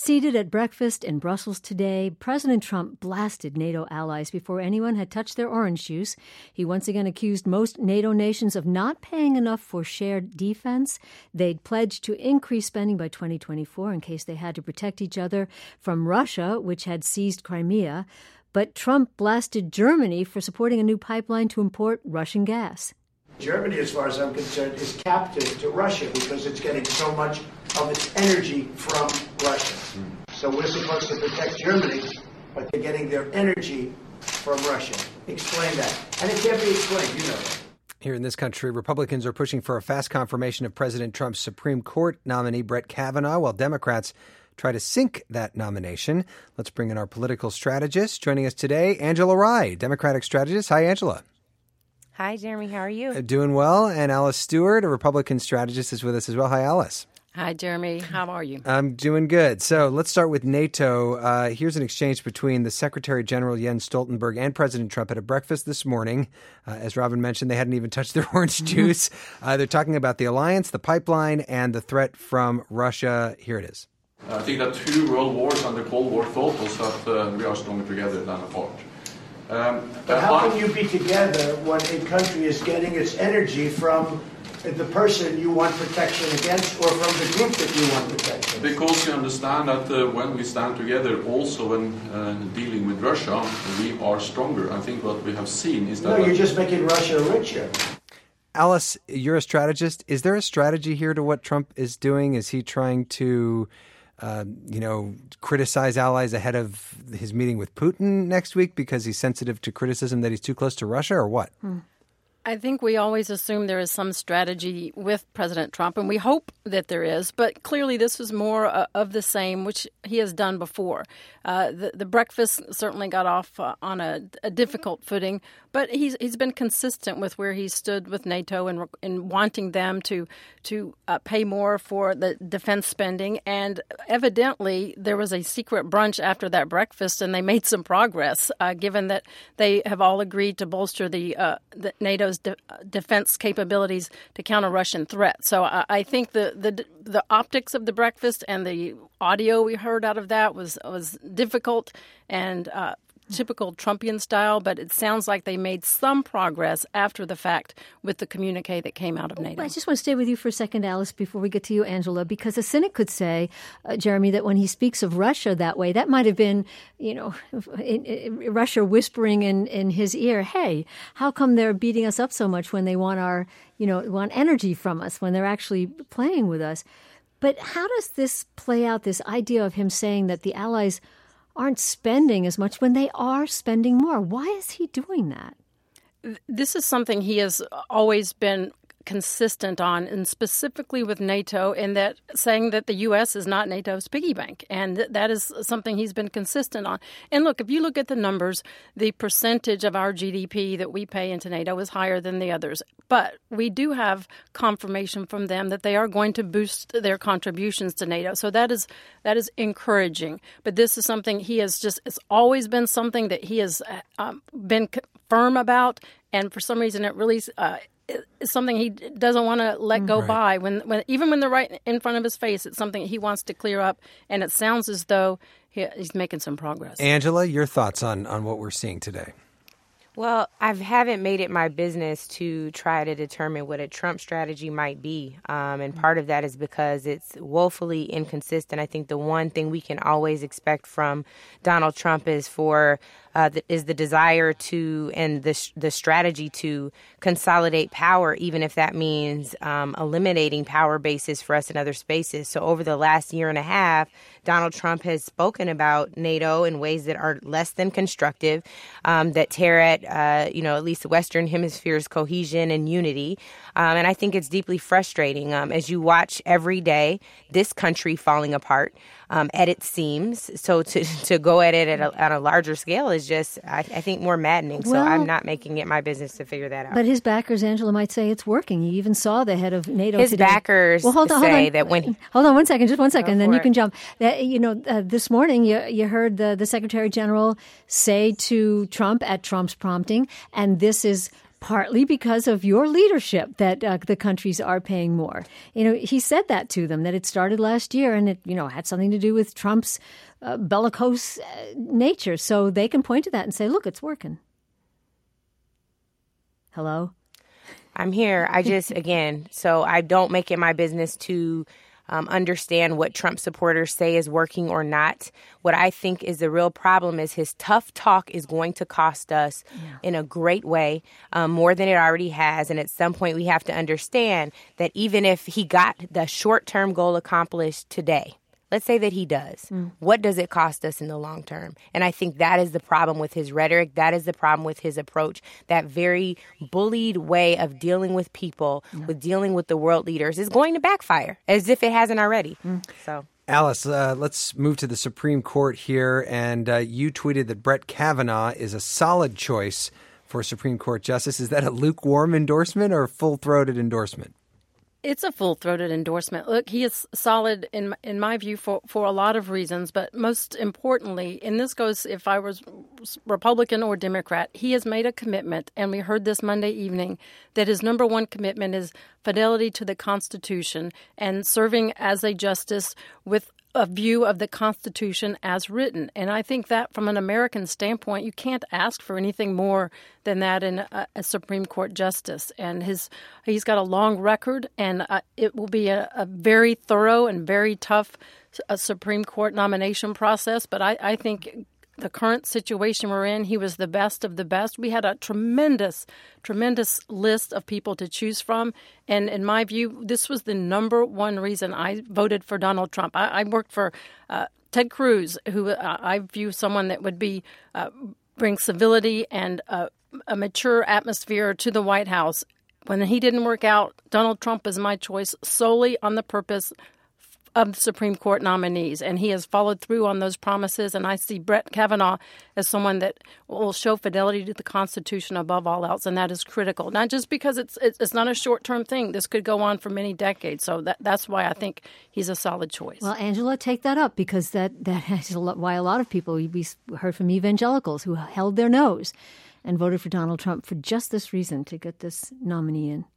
Seated at breakfast in Brussels today, President Trump blasted NATO allies before anyone had touched their orange juice. He once again accused most NATO nations of not paying enough for shared defense. They'd pledged to increase spending by 2024 in case they had to protect each other from Russia, which had seized Crimea. But Trump blasted Germany for supporting a new pipeline to import Russian gas. Germany, as far as I'm concerned, is captive to Russia because it's getting so much of its energy from Russia. So we're supposed to protect Germany, but they're getting their energy from Russia. Explain that. And it can't be explained, you know that. Here in this country, Republicans are pushing for a fast confirmation of President Trump's Supreme Court nominee, Brett Kavanaugh, while Democrats try to sink that nomination. Let's bring in our political strategist. Joining us today, Angela Rye, Democratic strategist. Hi, Angela. Hi, Jeremy. How are you? Doing well. And Alice Stewart, a Republican strategist, is with us as well. Hi, Alice. Hi, Jeremy. How are you? I'm doing good. So let's start with NATO. Here's an exchange between the Secretary General Jens Stoltenberg and President Trump at a breakfast this morning. As Robin mentioned, they hadn't even touched their orange juice. They're talking about the alliance, the pipeline, and the threat from Russia. Here it is. I think that two world wars and the Cold War taught us that we are stronger together than apart. But how can you be together when a country is getting its energy from the person you want protection against or from the group that you want protection? Because you understand that when we stand together, also when dealing with Russia, we are stronger. I think what we have seen is that... No, you're just making Russia richer. Alice, you're a strategist. Is there a strategy here to what Trump is doing? Is he trying to... criticize allies ahead of his meeting with Putin next week because he's sensitive to criticism that he's too close to Russia, or what? I think we always assume there is some strategy with President Trump, and we hope that there is. But clearly this is more of the same, which he has done before. The breakfast certainly got off on a difficult footing, but he's been consistent with where he stood with NATO and wanting them to pay more for the defense spending. And evidently there was a secret brunch after that breakfast, and they made some progress, given that they have all agreed to bolster the NATO's defense capabilities to counter Russian threats. So I think the optics of the breakfast and the audio we heard out of that was difficult and typical Trumpian style, but it sounds like they made some progress after the fact with the communique that came out of NATO. I just want to stay with you for a second, Alice, before we get to you, Angela, because a cynic could say, Jeremy, that when he speaks of Russia that way, that might have been, Russia whispering in his ear, hey, how come they're beating us up so much when they want want energy from us, when they're actually playing with us? But how does this play out, this idea of him saying that the allies aren't spending as much when they are spending more? Why is he doing that? This is something he has always been consistent on, and specifically with NATO, in that saying that the U.S. is not NATO's piggy bank. And that is something he's been consistent on. And look, if you look at the numbers, the percentage of our GDP that we pay into NATO is higher than the others. But we do have confirmation from them that they are going to boost their contributions to NATO. So that is encouraging. But this is something it's always been something that he has been firm about. And for some reason, it really it's something he doesn't want to let go by. Even when they're right in front of his face, it's something he wants to clear up. And it sounds as though he's making some progress. Angela, your thoughts on what we're seeing today? Well, I haven't made it my business to try to determine what a Trump strategy might be. And part of that is because it's woefully inconsistent. I think the one thing we can always expect from Donald Trump is the desire to and the strategy to consolidate power, even if that means eliminating power bases for us in other spaces. So over the last year and a half, Donald Trump has spoken about NATO in ways that are less than constructive, that tear at at least the Western Hemisphere's cohesion and unity. And I think it's deeply frustrating as you watch every day this country falling apart at its seams. So to go at it at a larger scale is just, I think, more maddening. So I'm not making it my business to figure that out. But his backers, Angela, might say it's working. You even saw the head of NATO his today. His backers say that when... Hold on 1 second, just 1 second, then you can jump. This morning you heard the Secretary General say to Trump at Trump's prompting, and this is partly because of your leadership that the countries are paying more. He said that to them, that it started last year and it, had something to do with Trump's bellicose nature. So they can point to that and say, look, it's working. Hello? I'm here. So I don't make it my business to understand what Trump supporters say is working or not. What I think is the real problem is his tough talk is going to cost us in a great way, more than it already has. And at some point, we have to understand that even if he got the short-term goal accomplished today, let's say that he does. What does it cost us in the long term? And I think that is the problem with his rhetoric. That is the problem with his approach. That very bullied way of dealing with people, with dealing with the world leaders, is going to backfire, as if it hasn't already. So, Alice, let's move to the Supreme Court here. And you tweeted that Brett Kavanaugh is a solid choice for Supreme Court justice. Is that a lukewarm endorsement or a full-throated endorsement? It's a full-throated endorsement. Look, he is solid in my view for a lot of reasons, but most importantly, and this goes if I was Republican or Democrat, he has made a commitment, and we heard this Monday evening, that his number one commitment is fidelity to the Constitution and serving as a justice with a view of the Constitution as written. And I think that from an American standpoint, you can't ask for anything more than that in a Supreme Court justice. And he's got a long record, and it will be a very thorough and very tough Supreme Court nomination process. But I think the current situation we're in, he was the best of the best. We had a tremendous list of people to choose from. And in my view, this was the number one reason I voted for Donald Trump. I worked for Ted Cruz, who I view someone that would bring civility and a mature atmosphere to the White House. When he didn't work out, Donald Trump is my choice solely on the purpose of the Supreme Court nominees, and he has followed through on those promises. And I see Brett Kavanaugh as someone that will show fidelity to the Constitution above all else, and that is critical. Not just because it's not a short-term thing. This could go on for many decades, so that's why I think he's a solid choice. Well, Angela, take that up, because that is why a lot of people, we heard from evangelicals who held their nose and voted for Donald Trump for just this reason, to get this nominee in.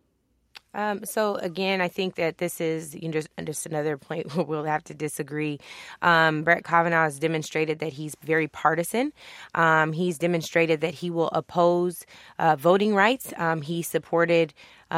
So, again, I think that this is just another point where we'll have to disagree. Brett Kavanaugh has demonstrated that he's very partisan. He's demonstrated that he will oppose voting rights. He supported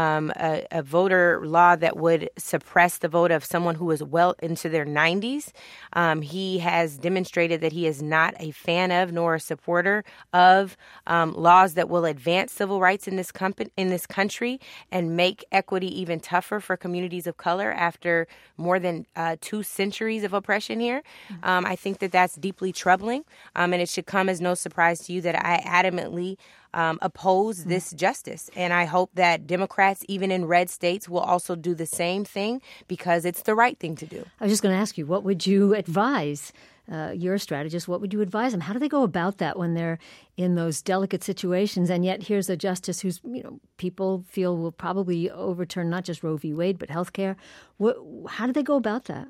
a voter law that would suppress the vote of someone who is well into their 90s. He has demonstrated that he is not a fan of nor a supporter of laws that will advance civil rights in this country and make equity even tougher for communities of color after more than 2 centuries of oppression here. I think that that's deeply troubling, and it should come as no surprise to you that I adamantly oppose this justice. And I hope that Democrats, even in red states, will also do the same thing, because it's the right thing to do. I was just going to ask you, what would you advise? You're a strategist. What would you advise them? How do they go about that when they're in those delicate situations? And yet here's a justice who's, people feel will probably overturn not just Roe v. Wade, but health care. How do they go about that?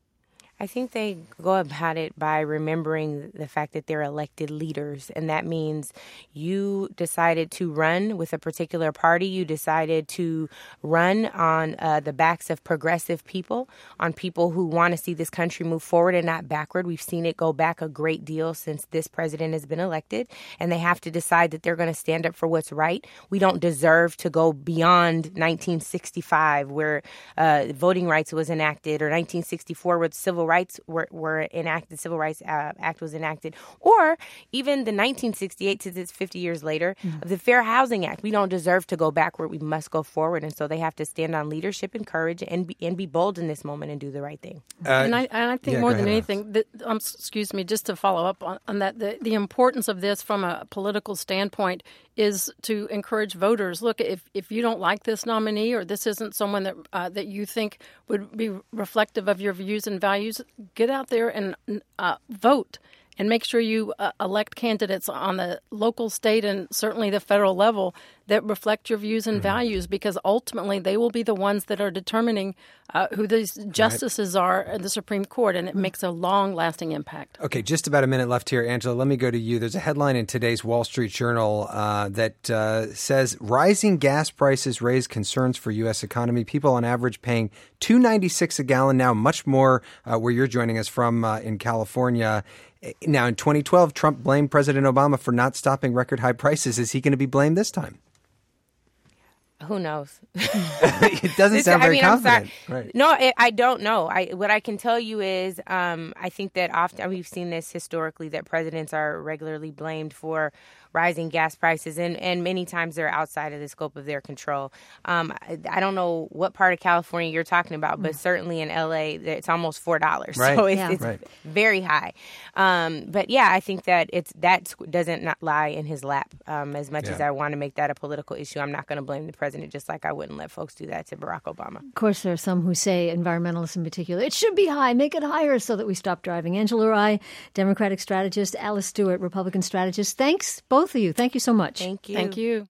I think they go about it by remembering the fact that they're elected leaders. And that means you decided to run with a particular party. You decided to run on the backs of progressive people, on people who want to see this country move forward and not backward. We've seen it go back a great deal since this president has been elected. And they have to decide that they're going to stand up for what's right. We don't deserve to go beyond 1965, where voting rights was enacted, or 1964, where civil rights were enacted, Civil Rights Act was enacted, or even the 1968, since it's 50 years later, of the Fair Housing Act. We don't deserve to go backward. We must go forward. And so they have to stand on leadership and courage and be bold in this moment and do the right thing. And I think more than anything, just to follow up on that, the importance of this from a political standpoint is to encourage voters. Look, if you don't like this nominee, or this isn't someone that you think would be reflective of your views and values, get out there and vote, and make sure you elect candidates on the local, state, and certainly the federal level that reflect your views and values, because ultimately they will be the ones that are determining who these justices are in the Supreme Court, and it makes a long-lasting impact. Okay, just about a minute left here, Angela. Let me go to you. There's a headline in today's Wall Street Journal that says rising gas prices raise concerns for U.S. economy. People on average paying $2.96 a gallon now, much more where you're joining us from in California. Now, in 2012, Trump blamed President Obama for not stopping record high prices. Is he going to be blamed this time? Who knows? It doesn't sound very confident. Right. No, I don't know. What I can tell you is I think that often we've seen this historically, that presidents are regularly blamed for rising gas prices, and many times they're outside of the scope of their control. I don't know what part of California you're talking about, but certainly in L.A., it's almost $4. Right. So it's very high. But yeah, I think that that doesn't not lie in his lap. As much as I want to make that a political issue, I'm not going to blame the president, just like I wouldn't let folks do that to Barack Obama. Of course, there are some who say, environmentalists in particular, it should be high, make it higher so that we stop driving. Angela Rye, Democratic strategist, Alice Stewart, Republican strategist. Thanks, both of you. Thank you so much. Thank you. Thank you.